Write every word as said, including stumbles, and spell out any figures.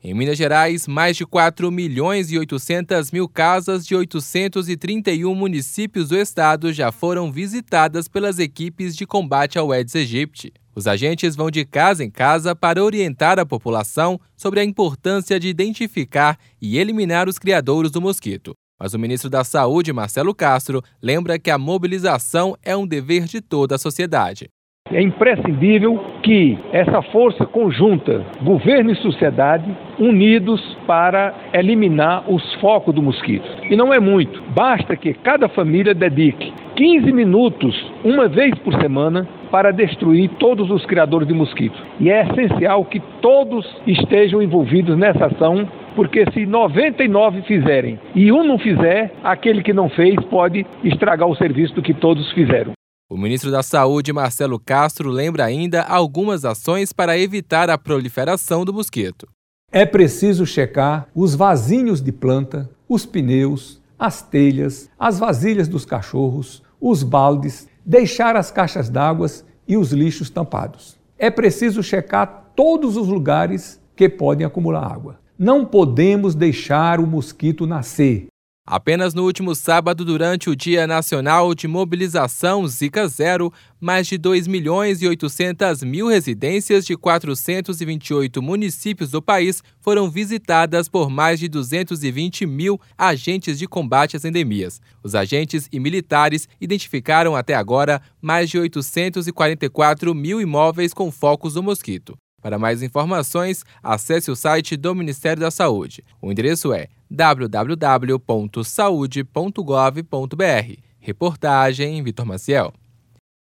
Em Minas Gerais, mais de quatro milhões e oitocentas mil casas de oitocentos e trinta e um municípios do estado já foram visitadas pelas equipes de combate ao Aedes aegypti. Os agentes vão de casa em casa para orientar a população sobre a importância de identificar e eliminar os criadouros do mosquito. Mas o ministro da Saúde, Marcelo Castro, lembra que a mobilização é um dever de toda a sociedade. É imprescindível que essa força conjunta, governo e sociedade, unidos para eliminar os focos do mosquito. E não é muito, basta que cada família dedique quinze minutos, uma vez por semana, para destruir todos os criadores de mosquitos. E é essencial que todos estejam envolvidos nessa ação, porque se noventa e nove fizerem e um não fizer, aquele que não fez pode estragar o serviço do que todos fizeram. O ministro da Saúde, Marcelo Castro, lembra ainda algumas ações para evitar a proliferação do mosquito. É preciso checar os vasinhos de planta, os pneus, as telhas, as vasilhas dos cachorros, os baldes, deixar as caixas d'água e os lixos tampados. É preciso checar todos os lugares que podem acumular água. Não podemos deixar o mosquito nascer. Apenas no último sábado, durante o Dia Nacional de Mobilização Zika Zero, mais de dois milhões e oitocentas mil residências de quatrocentos e vinte e oito municípios do país foram visitadas por mais de duzentos e vinte mil agentes de combate às endemias. Os agentes e militares identificaram até agora mais de oitocentos e quarenta e quatro mil imóveis com focos do mosquito. Para mais informações, acesse o site do Ministério da Saúde. O endereço é w w w ponto saude ponto gov ponto b r. Reportagem Vitor Maciel.